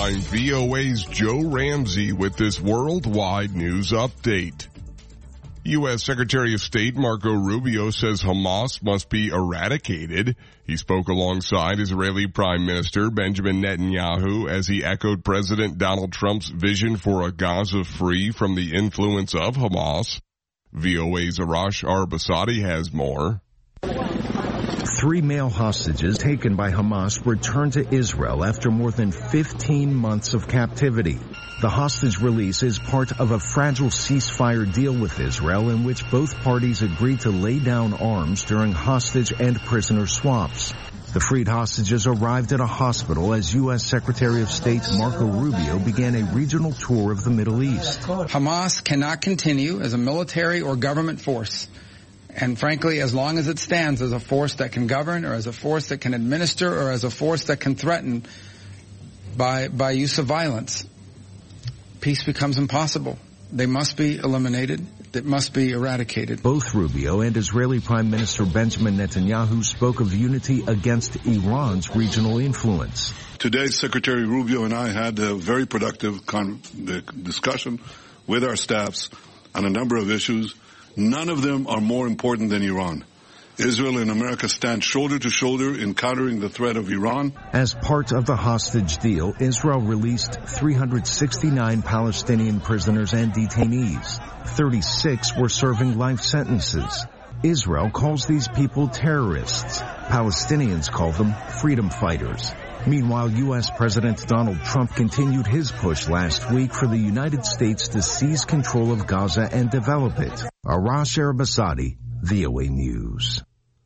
I'm VOA's Joe Ramsey with this worldwide news update. U.S. Secretary of State Marco Rubio says Hamas must be eradicated. He spoke alongside Israeli Prime Minister Benjamin Netanyahu as he echoed President Donald Trump's vision for a Gaza free from the influence of Hamas. VOA's Arash Arbasadi has more. 3 male hostages taken by Hamas returned to Israel after more than 15 months of captivity. The hostage release is part of a fragile ceasefire deal with Israel in which both parties agreed to lay down arms during hostage and prisoner swaps. The freed hostages arrived at a hospital as U.S. Secretary of State Marco Rubio began a regional tour of the Middle East. Hamas cannot continue as a military or government force. And frankly, as long as it stands as a force that can govern or as a force that can administer or as a force that can threaten by use of violence, peace becomes impossible. They must be eliminated. It must be eradicated. Both Rubio and Israeli Prime Minister Benjamin Netanyahu spoke of unity against Iran's regional influence. Today, Secretary Rubio and I had a very productive discussion with our staffs on a number of issues. None of them are more important than Iran. Israel and America stand shoulder to shoulder in countering the threat of Iran. As part of the hostage deal, Israel released 369 Palestinian prisoners and detainees. 36 were serving life sentences. Israel calls these people terrorists. Palestinians call them freedom fighters. Meanwhile, U.S. President Donald Trump continued his push last week for the United States to seize control of Gaza and develop it. Arash Arbasadi, VOA News.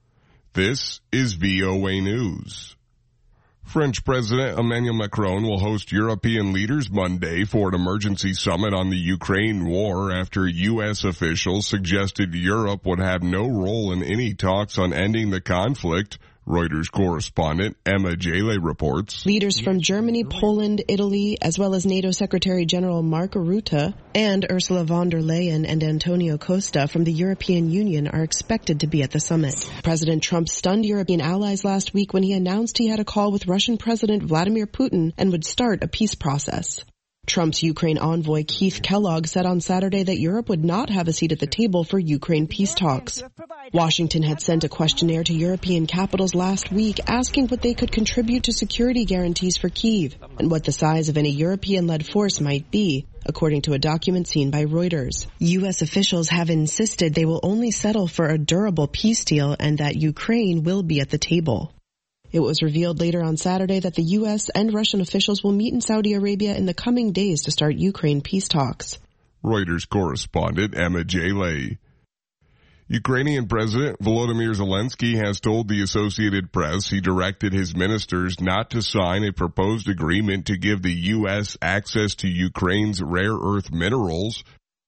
This is VOA News. French President Emmanuel Macron will host European leaders Monday for an emergency summit on the Ukraine war after U.S. officials suggested Europe would have no role in any talks on ending the conflict. Reuters correspondent Emma Jale reports. Leaders from Germany, Poland, Italy, as well as NATO Secretary General Mark Rutte and Ursula von der Leyen and Antonio Costa from the European Union are expected to be at the summit. President Trump stunned European allies last week when he announced he had a call with Russian President Vladimir Putin and would start a peace process. Trump's Ukraine envoy Keith Kellogg said on Saturday that Europe would not have a seat at the table for Ukraine peace talks. Washington had sent a questionnaire to European capitals last week asking what they could contribute to security guarantees for Kyiv and what the size of any European-led force might be, according to a document seen by Reuters. U.S. officials have insisted they will only settle for a durable peace deal and that Ukraine will be at the table. It was revealed later on Saturday that the U.S. and Russian officials will meet in Saudi Arabia in the coming days to start Ukraine peace talks. Reuters correspondent Emma Jale. Ukrainian President Volodymyr Zelensky has told the Associated Press he directed his ministers not to sign a proposed agreement to give the U.S. access to Ukraine's rare earth minerals.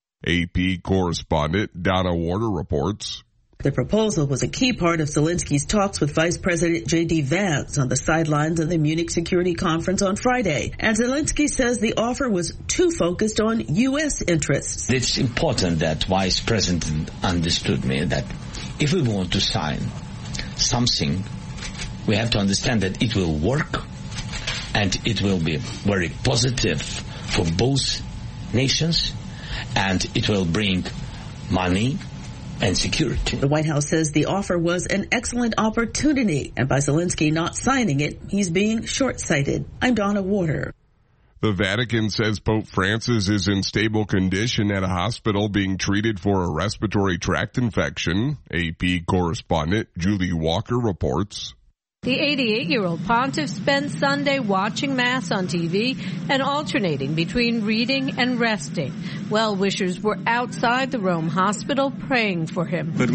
AP correspondent Donna Warder reports. The proposal was a key part of Zelensky's talks with Vice President J.D. Vance on the sidelines of the Munich Security Conference on Friday. And Zelensky says the offer was too focused on U.S. interests. It's important that Vice President understood me that if we want to sign something, we have to understand that it will work and it will be very positive for both nations and it will bring money and security. The White House says the offer was an excellent opportunity, and by Zelensky not signing it, he's being short-sighted. I'm Donna Warder. The Vatican says Pope Francis is in stable condition at a hospital being treated for a respiratory tract infection. AP correspondent Julie Walker reports. The 88-year-old pontiff spent Sunday watching Mass on TV and alternating between reading and resting. Well-wishers were outside the Rome hospital praying for him. The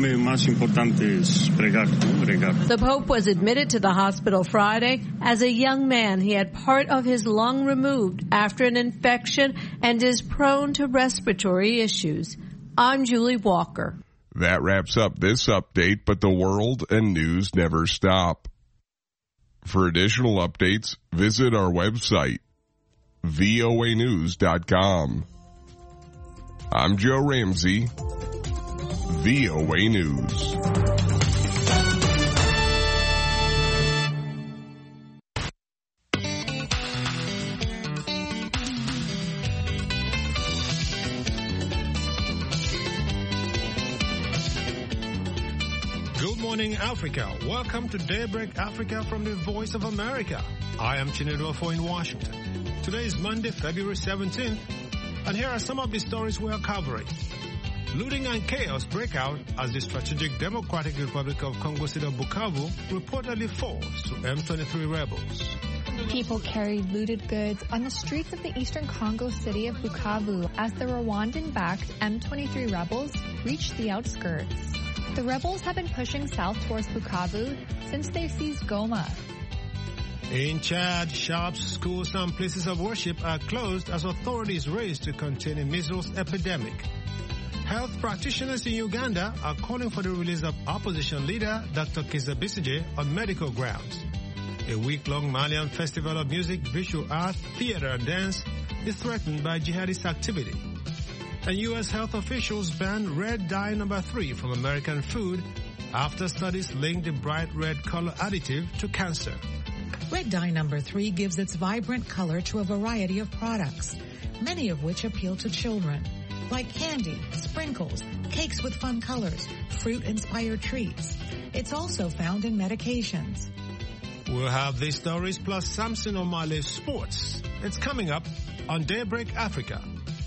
Pope was admitted to the hospital Friday. As a young man, he had part of his lung removed after an infection and is prone to respiratory issues. I'm Julie Walker. That wraps up this update, but the world and news never stop. For additional updates, visit our website, voanews.com. I'm Joe Ramsey, VOA News. Good morning, Africa. Welcome to Daybreak Africa from the Voice of America. I am Chinedu Ofo in Washington. Today is Monday, February 17th, and here are some of the stories we are covering. Looting and chaos break out as the strategic Democratic Republic of Congo city of Bukavu reportedly falls to M23 rebels. People carried looted goods on the streets of the eastern Congo city of Bukavu as the Rwandan-backed M23 rebels reached the outskirts. The rebels have been pushing south towards Bukavu since they seized Goma. In Chad, shops, schools, and places of worship are closed as authorities race to contain a measles epidemic. Health practitioners in Uganda are calling for the release of opposition leader Dr. Kizza Besigye on medical grounds. A week-long Malian festival of music, visual art, theater, and dance is threatened by jihadist activity. And U.S. health officials banned red dye number 3 from American food after studies linked the bright red color additive to cancer. Red dye number 3 gives its vibrant color to a variety of products, many of which appeal to children, like candy, sprinkles, cakes with fun colors, fruit-inspired treats. It's also found in medications. We'll have these stories plus Samson Omale's sports. It's coming up on Daybreak Africa.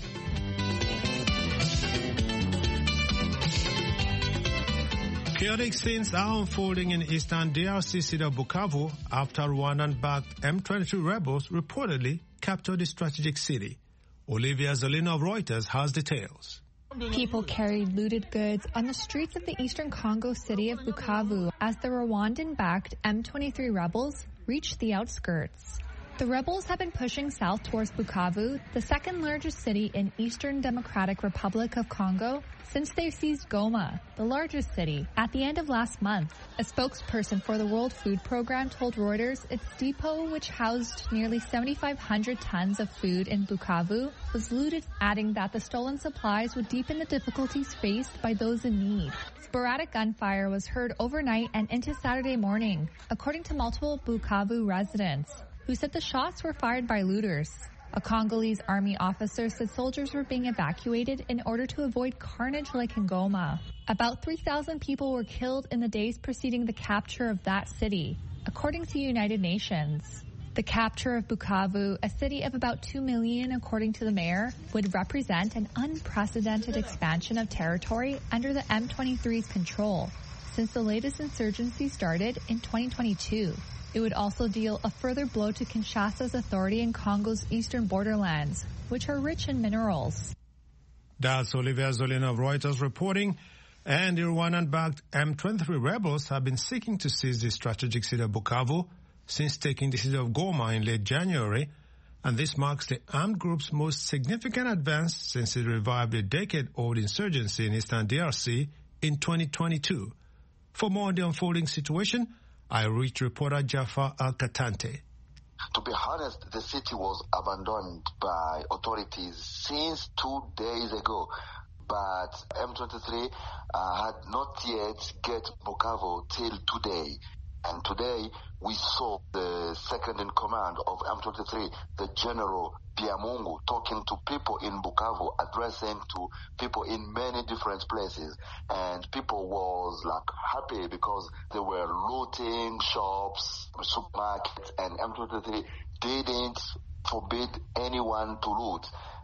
Chaotic scenes are unfolding in eastern DRC city of Bukavu after Rwandan-backed M23 rebels reportedly captured the strategic city. Olivia Zolino of Reuters has details. People carried looted goods on the streets of the eastern Congo city of Bukavu as the Rwandan-backed M23 rebels reached the outskirts. The rebels have been pushing south towards Bukavu, the second largest city in Eastern Democratic Republic of Congo, since they seized Goma, the largest city, at the end of last month. A spokesperson for the World Food Program told Reuters its depot, which housed nearly 7,500 tons of food in Bukavu, was looted, adding that the stolen supplies would deepen the difficulties faced by those in need. Sporadic gunfire was heard overnight and into Saturday morning, according to multiple Bukavu residents, who said the shots were fired by looters. A Congolese army officer said soldiers were being evacuated in order to avoid carnage like in Goma. About 3,000 people were killed in the days preceding the capture of that city, according to United Nations. The capture of Bukavu, a city of about 2 million according to the mayor, would represent an unprecedented expansion of territory under the M23's control since the latest insurgency started in 2022. It would also deal a further blow to Kinshasa's authority in Congo's eastern borderlands, which are rich in minerals. That's Olivia Zolino of Reuters reporting. And the Rwandan-backed M23 rebels have been seeking to seize the strategic city of Bukavu since taking the city of Goma in late January. And this marks the armed group's most significant advance since it revived a decade-old insurgency in eastern DRC in 2022. For more on the unfolding situation, I reached reporter Jafar Al-Katante. To be honest, the city was abandoned by authorities since 2 days ago. But M23 had not yet get Bukavu till today. And today we saw the second in command of M23, the General Biamungu, talking to people in Bukavu, addressing to people in many different places. And people was like happy because they were looting shops, supermarkets, and M23 didn't forbid anyone to loot.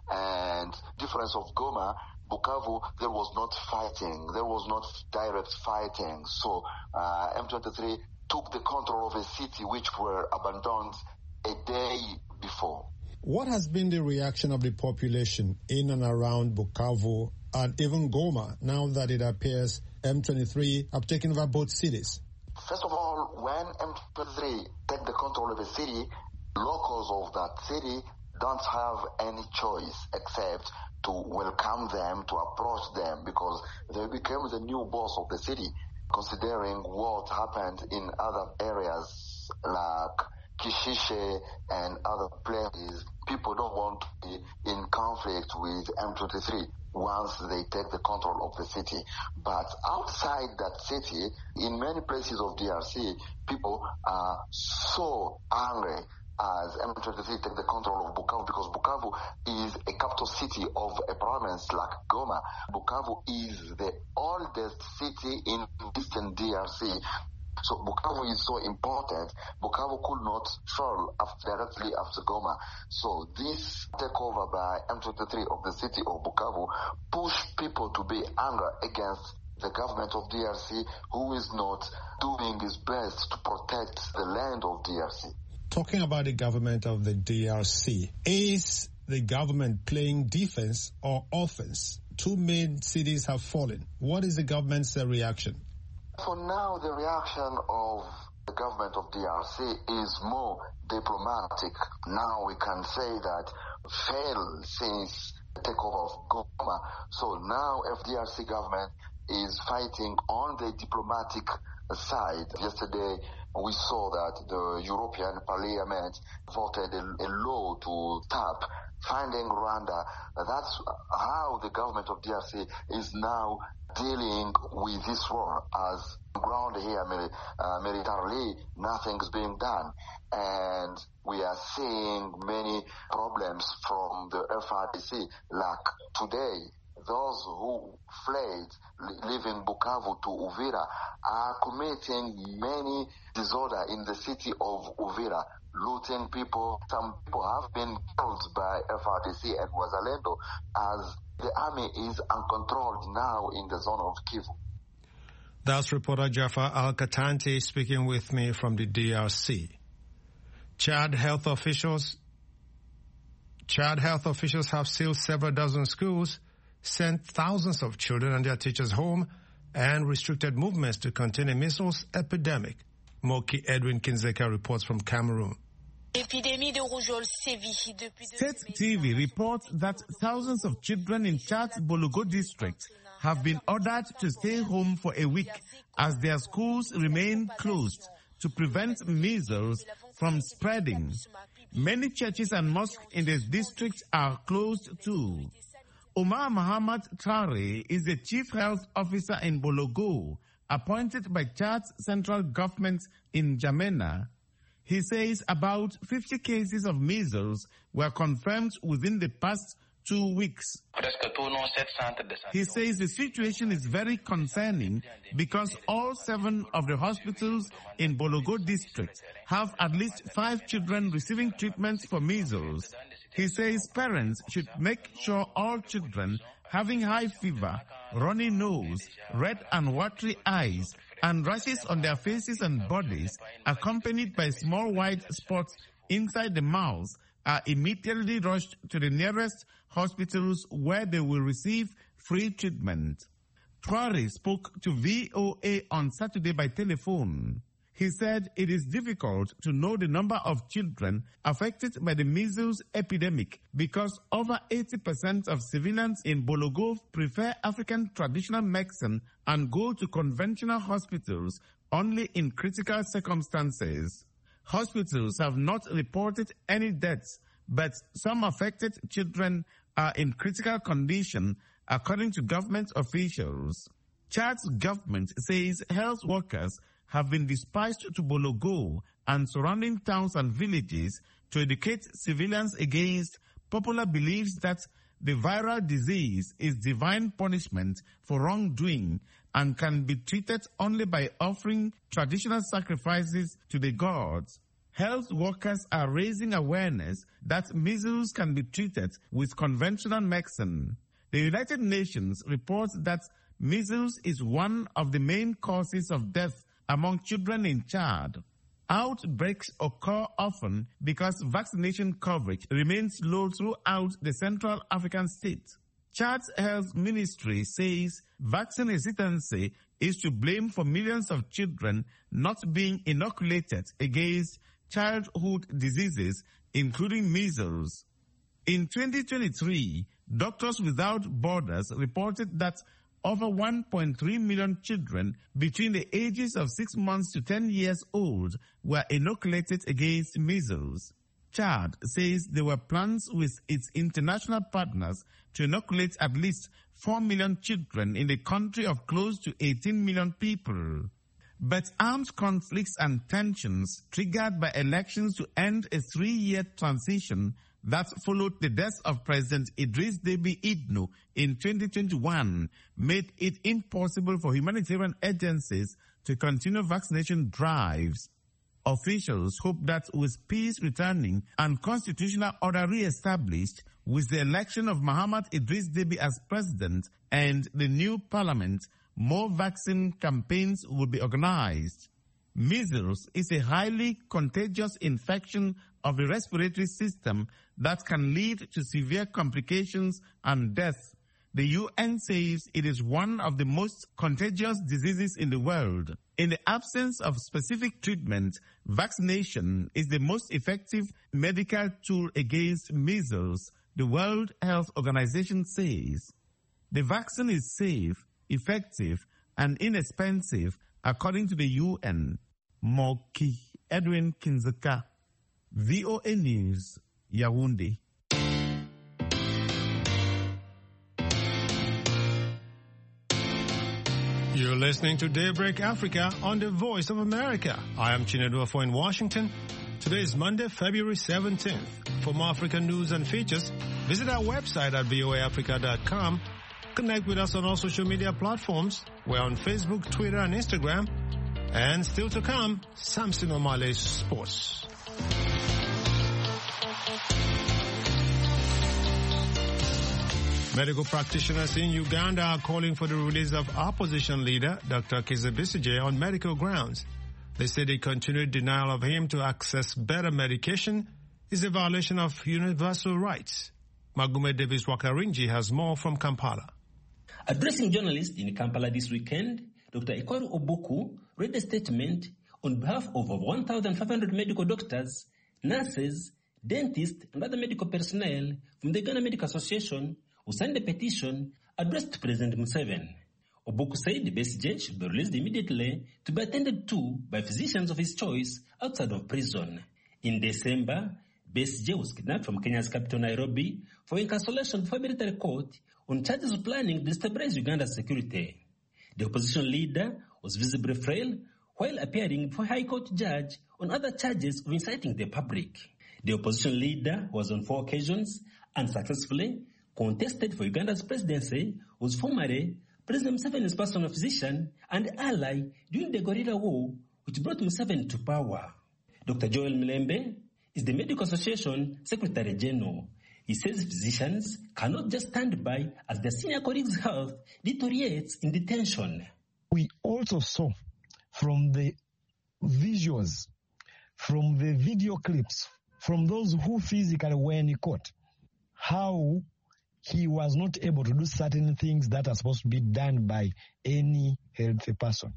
And difference of Goma, Bukavu, there was not fighting. There was not direct fighting. So M23 took the control of a city which were abandoned a day before. What has been the reaction of the population in and around Bukavu and even Goma now that it appears M23 have taken over both cities? First of all, when M23 take the control of a city, locals of that city don't have any choice except to welcome them, to approach them, because they became the new boss of the city, considering what happened in other areas like Kishishe and other places. People don't want to be in conflict with M23 once they take the control of the city. But outside that city, in many places of DRC, people are so angry as M23 take the control of Bukavu, because Bukavu is a capital city of a province like Goma. Bukavu is the oldest city in eastern DRC. So Bukavu is so important. Bukavu could not fall directly after Goma. So this takeover by M23 of the city of Bukavu pushed people to be angry against the government of DRC, who is not doing its best to protect the land of DRC. Talking about the government of the DRC, is the government playing defense or offense? Two main cities have fallen. What is the government's reaction? For now, the reaction of the government of DRC is more diplomatic. Now we can say that failed since the takeover of Goma. So now FDRC government is fighting on the diplomatic side. Yesterday, we saw that the European Parliament voted a law to tap finding Rwanda. That's how the government of DRC is now dealing with this war. As ground here militarily, nothing's being done. And we are seeing many problems from the FARDC, like today. Those who fled, leaving Bukavu to Uvira, are committing many disorder in the city of Uvira, looting people. Some people have been killed by FARDC and Wazalendo, as the army is uncontrolled now in the zone of Kivu. That's reporter Jafar Al-Katante speaking with me from the DRC. Chad health officials have sealed several dozen schools, sent thousands of children and their teachers home, and restricted movements to contain a measles epidemic. Moki Edwin Kinzeka reports from Cameroon. State TV reports that thousands of children in Chad's Bologo district have been ordered to stay home for a week as their schools remain closed to prevent measles from spreading. Many churches and mosques in the district are closed too. Omar Mohamed Traore is the chief health officer in Bologo, appointed by Chad's central government in N'Djamena. He says about 50 cases of measles were confirmed within the past 2 weeks. He says the situation is very concerning because all 7 of the hospitals in Bologo district have at least 5 children receiving treatments for measles. He says parents should make sure all children having high fever, runny nose, red and watery eyes, and rashes on their faces and bodies, accompanied by small white spots inside the mouth, are immediately rushed to the nearest hospitals where they will receive free treatment. Traore spoke to VOA on Saturday by telephone. He said it is difficult to know the number of children affected by the measles epidemic because over 80% of civilians in Bologo prefer African traditional medicine and go to conventional hospitals only in critical circumstances. Hospitals have not reported any deaths, but some affected children are in critical condition, according to government officials. Chad's government says health workers have been dispatched to Bologo and surrounding towns and villages to educate civilians against popular beliefs that the viral disease is divine punishment for wrongdoing and can be treated only by offering traditional sacrifices to the gods. Health workers are raising awareness that measles can be treated with conventional medicine. The United Nations reports that measles is one of the main causes of death among children in Chad. Outbreaks occur often because vaccination coverage remains low throughout the Central African state. Chad's health ministry says vaccine hesitancy is to blame for millions of children not being inoculated against childhood diseases, including measles. In 2023, Doctors Without Borders reported that over 1.3 million children between the ages of 6 months to 10 years old were inoculated against measles. Chad says there were plans with its international partners to inoculate at least 4 million children in a country of close to 18 million people. But armed conflicts and tensions triggered by elections to end a 3-year transition that followed the death of President Idris Deby Itno in 2021 made it impossible for humanitarian agencies to continue vaccination drives. Officials hope that with peace returning and constitutional order re-established, with the election of Muhammad Idris Deby as president and the new parliament, more vaccine campaigns will be organized. Measles is a highly contagious infection of the respiratory system that can lead to severe complications and death. The UN says it is one of the most contagious diseases in the world. In the absence of specific treatment, vaccination is the most effective medical tool against measles, the World Health Organization says. The vaccine is safe, effective, and inexpensive, according to the UN. Moki Edwin Kinzaka, VOA News, Yaoundé. You're listening to Daybreak Africa on the Voice of America. I am Chinedu Afo in Washington. Today is Monday, February 17th. For more African news and features, visit our website at voaafrica.com. Connect with us on all social media platforms. We're on Facebook, Twitter, and Instagram. And still to come, Samson Omale's Sports. Medical practitioners in Uganda are calling for the release of opposition leader Dr. Kizza Besigye on medical grounds. They say the continued denial of him to access better medication is a violation of universal rights. Magume Davis Wakarinji has more from Kampala. Addressing journalists in Kampala this weekend, Dr. Ekwaru Obuku read a statement on behalf of over 1,500 medical doctors, nurses, dentists, and other medical personnel from the Ghana Medical Association who signed a petition addressed to President Museveni. Obuku said Besigye should be released immediately to be attended to by physicians of his choice outside of prison. In December, Besigye was kidnapped from Kenya's capital Nairobi for incarceration before a military court on charges of planning to destabilize Uganda's security. The opposition leader was visibly frail while appearing before a High Court judge on other charges of inciting the public. The opposition leader was on 4 occasions unsuccessfully contested for Uganda's presidency, was formerly President Museveni's personal physician and ally during the guerrilla war which brought Museveni to power. Dr. Joel Milembe is the Medical Association Secretary General. He says physicians cannot just stand by as their senior colleagues' health deteriorates in detention. We also saw from the visuals, from the video clips, from those who physically were in court, how he was not able to do certain things that are supposed to be done by any healthy person.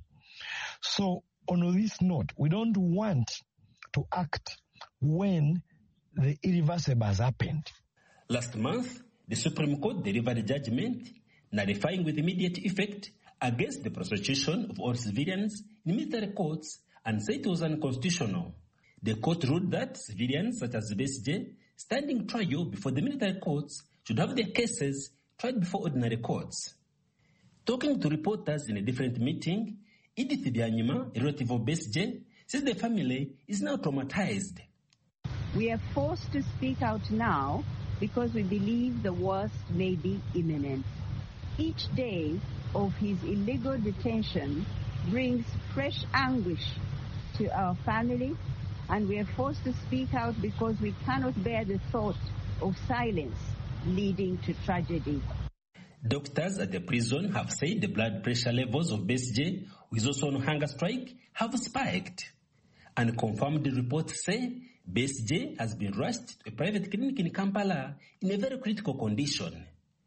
So on this note, we don't want to act when the irreversible has happened. Last month, the Supreme Court delivered a judgment nullifying with immediate effect against the prosecution of all civilians in military courts and said it was unconstitutional. The court ruled that civilians such as Besigye standing trial before the military courts should have their cases tried before ordinary courts. Talking to reporters in a different meeting, Edith Byanyima, a relative of Besigye, says the family is now traumatized. We are forced to speak out now because we believe the worst may be imminent. Each day of his illegal detention brings fresh anguish to our family, and we are forced to speak out because we cannot bear the thought of silence leading to tragedy. Doctors at the prison have said the blood pressure levels of Besigye, who is also on hunger strike, have spiked. And confirmed reports say Besigye has been rushed to a private clinic in Kampala in a very critical condition.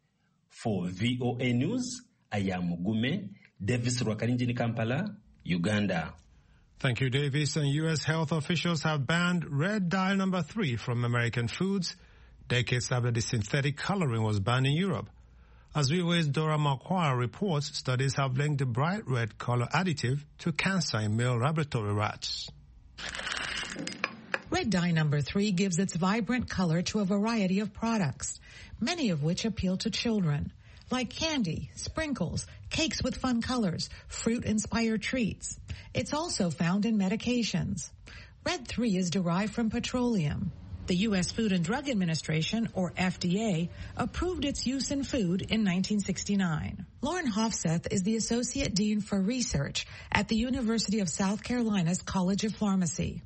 For VOA News, I am Mugume Davis Rwakarinji in Kampala, Uganda. Thank you, Davis. And U.S. health officials have banned red dye number 3 from American foods decades after the synthetic coloring was banned in Europe. As VOA's Dora Marquardt reports, studies have linked the bright red color additive to cancer in male laboratory rats. Red dye number 3 gives its vibrant color to a variety of products, many of which appeal to children, like candy, sprinkles, cakes with fun colors, fruit-inspired treats. It's also found in medications. Red 3 is derived from petroleum. The U.S. Food and Drug Administration, or FDA, approved its use in food in 1969. Lauren Hofseth is the Associate Dean for Research at the University of South Carolina's College of Pharmacy.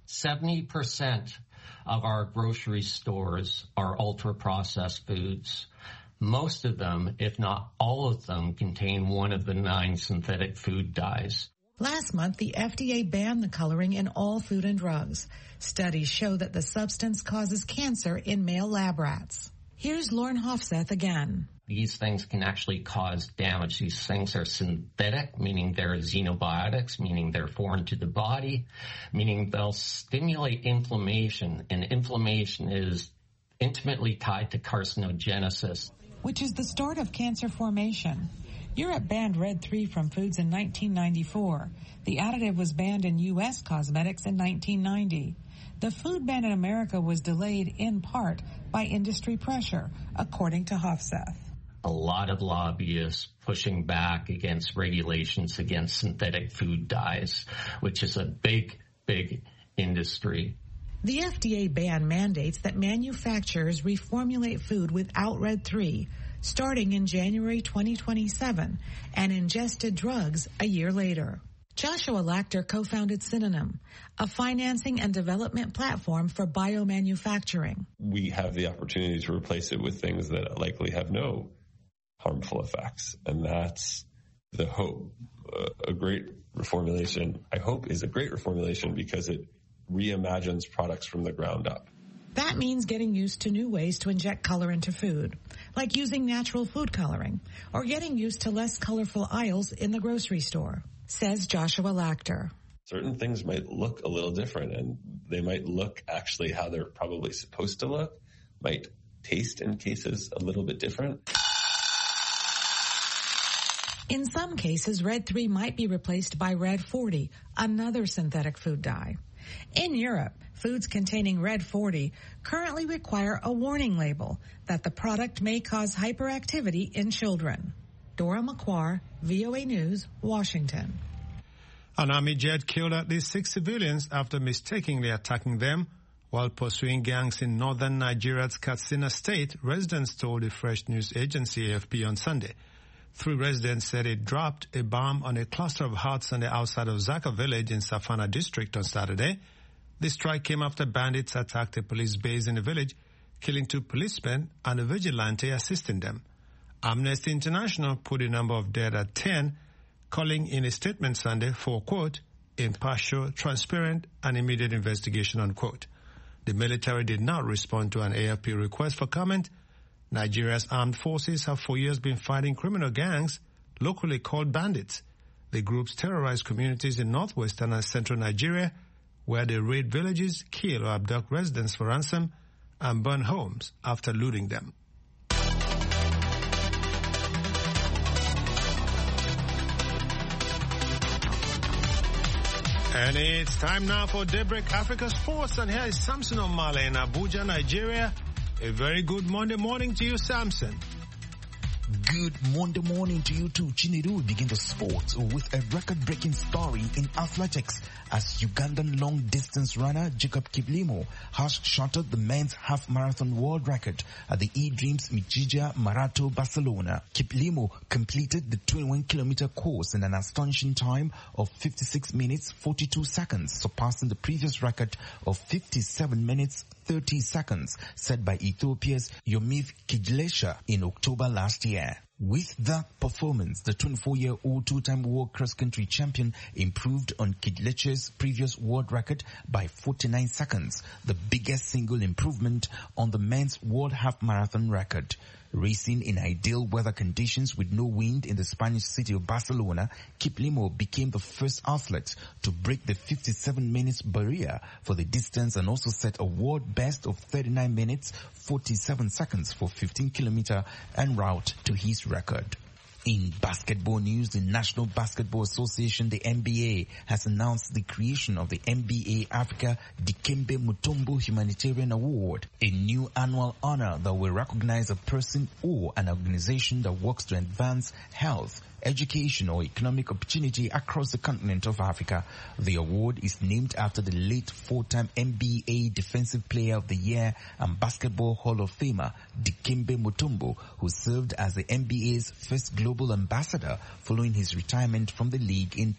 70% of our grocery stores are ultra-processed foods. Most of them, if not all of them, contain one of the 9 synthetic food dyes. Last month, the FDA banned the coloring in all food and drugs. Studies show that the substance causes cancer in male lab rats. Here's Lauren Hofseth again. These things can actually cause damage. These things are synthetic, meaning they're xenobiotics, meaning they're foreign to the body, meaning they'll stimulate inflammation, and inflammation is intimately tied to carcinogenesis, which is the start of cancer formation. Europe banned Red 3 from foods in 1994. The additive was banned in U.S. cosmetics in 1990. The food ban in America was delayed in part by industry pressure, according to Hofseth. A lot of lobbyists pushing back against regulations against synthetic food dyes, which is a big, big industry. The FDA ban mandates that manufacturers reformulate food without Red 3, starting in January 2027, and ingested drugs a year later. Joshua Lachter co-founded Synonym, a financing and development platform for biomanufacturing. We have the opportunity to replace it with things that likely have no harmful effects, and that's the hope. A great reformulation, I hope, is a great reformulation because it reimagines products from the ground up. That means getting used to new ways to inject color into food, like using natural food coloring, or getting used to less colorful aisles in the grocery store, says Joshua Lachter. Certain things might look a little different, and they might look actually how they're probably supposed to look, might taste in cases a little bit different. In some cases, Red 3 might be replaced by Red 40, another synthetic food dye. In Europe, foods containing Red 40 currently require a warning label that the product may cause hyperactivity in children. Dora McQuarrie, VOA News, Washington. An army jet killed at least 6 civilians after mistakenly attacking them while pursuing gangs in northern Nigeria's Katsina state, residents told the Fresh News Agency AFP on Sunday. 3 residents said it dropped a bomb on a cluster of huts on the outside of Zaka village in Safana district on Saturday. The strike came after bandits attacked a police base in the village, killing 2 policemen and a vigilante assisting them. Amnesty International put the number of dead at 10, calling in a statement Sunday for, quote, impartial, transparent, and immediate investigation, unquote. The military did not respond to an AFP request for comment. Nigeria's armed forces have for years been fighting criminal gangs, locally called bandits. The groups terrorize communities in northwestern and central Nigeria, where they raid villages, kill or abduct residents for ransom, and burn homes after looting them. And it's time now for Daybreak Africa Sports, and here is Samson Omale in Abuja, Nigeria. A very good Monday morning to you, Samson. Good Monday morning to you too, Chinedu. We begin the sports with a record-breaking story in athletics as Ugandan long-distance runner Jacob Kiplimo has shattered the men's half-marathon world record at the E-Dreams Mijija Marathon, Barcelona. Kiplimo completed the 21-kilometer course in an astonishing time of 56 minutes 42 seconds, surpassing the previous record of 57 minutes 30 seconds set by Ethiopia's Yomiv Kijlesha in October last year. With that performance, the 24-year-old two-time world cross-country champion improved on Kijlesha's previous world record by 49 seconds, the biggest single improvement on the men's world half-marathon record. Racing in ideal weather conditions with no wind in the Spanish city of Barcelona, Kiplimo became the first athlete to break the 57 minutes barrier for the distance and also set a world best of 39 minutes 47 seconds for 15-kilometer en route to his record. In basketball news, the National Basketball Association, the NBA, has announced the creation of the NBA Africa Dikembe Mutombo Humanitarian Award, a new annual honor that will recognize a person or an organization that works to advance health, education or economic opportunity across the continent of Africa. The award is named after the late four-time NBA Defensive Player of the Year and Basketball Hall of Famer Dikembe Mutombo, who served as the NBA's first global ambassador following his retirement from the league in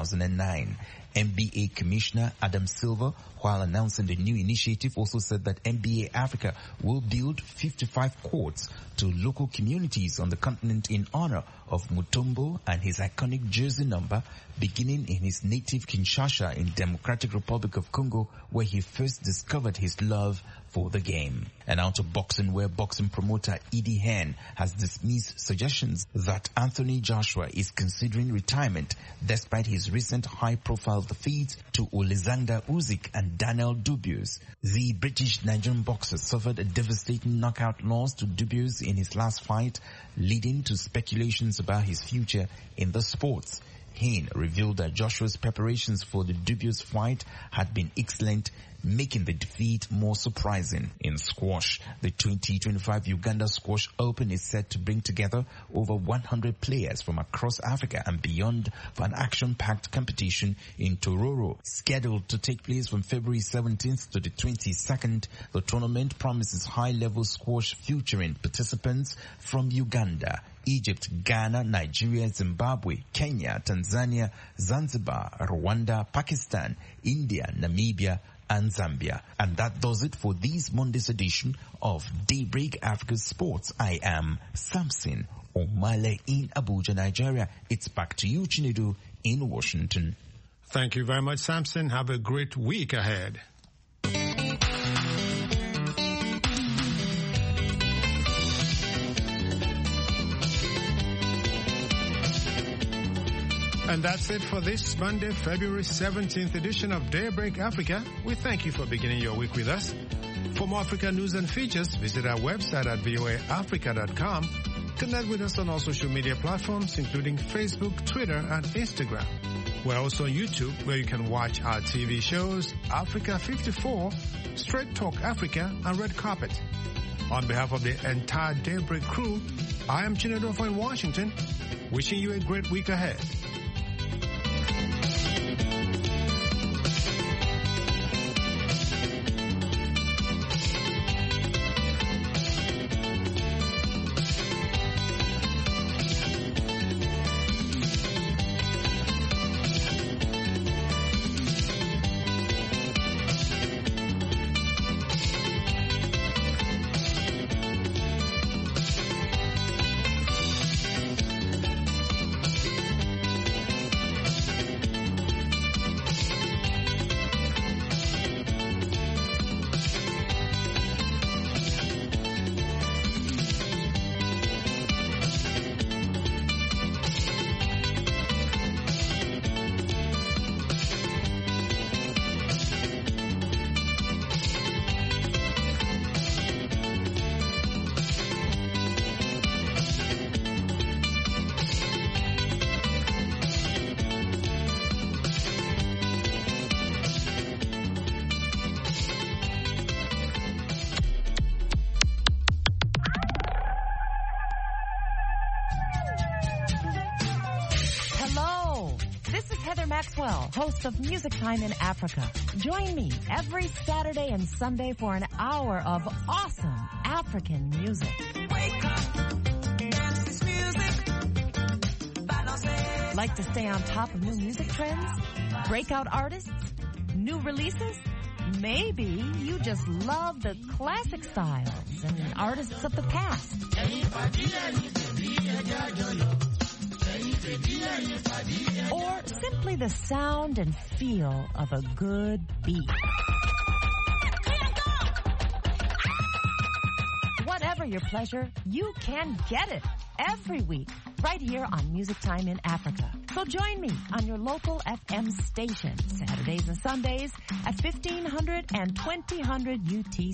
2009. NBA Commissioner Adam Silver, while announcing the new initiative, also said that NBA Africa will build 55 courts to local communities on the continent in honor of Mutombo and his iconic jersey number, beginning in his native Kinshasa in Democratic Republic of Congo, where he first discovered his love for the game. And out of boxing, where boxing promoter Eddie Hearn has dismissed suggestions that Anthony Joshua is considering retirement despite his recent high-profile defeats to Alexander Usyk and Daniel Dubois. The British-Nigerian boxer suffered a devastating knockout loss to Dubois in his last fight, leading to speculations about his future in the sports. Hearn revealed that Joshua's preparations for the Dubois fight had been excellent, making the defeat more surprising. In squash, the 2025 Uganda Squash Open is set to bring together over 100 players from across Africa and beyond for an action-packed competition in Tororo. Scheduled to take place from February 17th to the 22nd, the tournament promises high-level squash featuring participants from Uganda, Egypt, Ghana, Nigeria, Zimbabwe, Kenya, Tanzania, Zanzibar, Rwanda, Pakistan, India, Namibia, and Zambia. And that does it for this Monday's edition of Daybreak Africa Sports. I am Samson Omale in Abuja, Nigeria. It's back to you, Chinedu, in Washington. Thank you very much, Samson. Have a great week ahead. And that's it for this Monday, February 17th edition of Daybreak Africa. We thank you for beginning your week with us. For more Africa news and features, visit our website at voaafrica.com. Connect with us on all social media platforms, including Facebook, Twitter, and Instagram. We're also on YouTube, where you can watch our TV shows, Africa 54, Straight Talk Africa, and Red Carpet. On behalf of the entire Daybreak crew, I am Chinedu in Washington, wishing you a great week ahead. Host of Music Time in Africa. Join me every Saturday and Sunday for an hour of awesome African music. Wake up, dance this music. Like to stay on top of new music trends? Breakout artists? New releases? Maybe you just love the classic styles and artists of the past. Or simply the sound and feel of a good beat. Whatever your pleasure, you can get it every week right here on Music Time in Africa. So join me on your local FM station Saturdays and Sundays at 1500 and 2000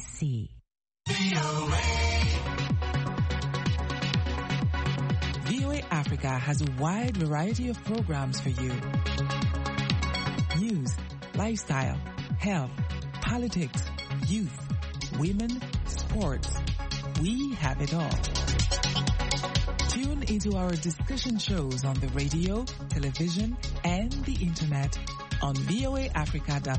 UTC. VOA VOA Africa has a wide variety of programs for you. News, lifestyle, health, politics, youth, women, sports. We have it all. Tune into our discussion shows on the radio, television, and the internet on voaafrica.com.